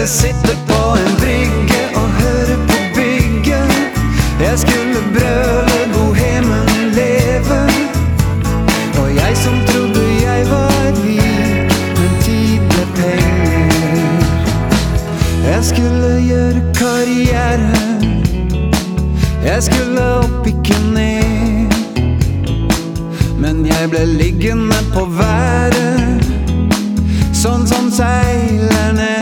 skulle sitte på en brygge og høre på bygget. Jeg skulle brøle bohemen leve. Og jeg som trodde jeg var rik, men tid ble penger. Jeg skulle gjøre karriere. Jeg skulle opp, ikke ned. Men jeg ble liggende på været, sånn som seilerne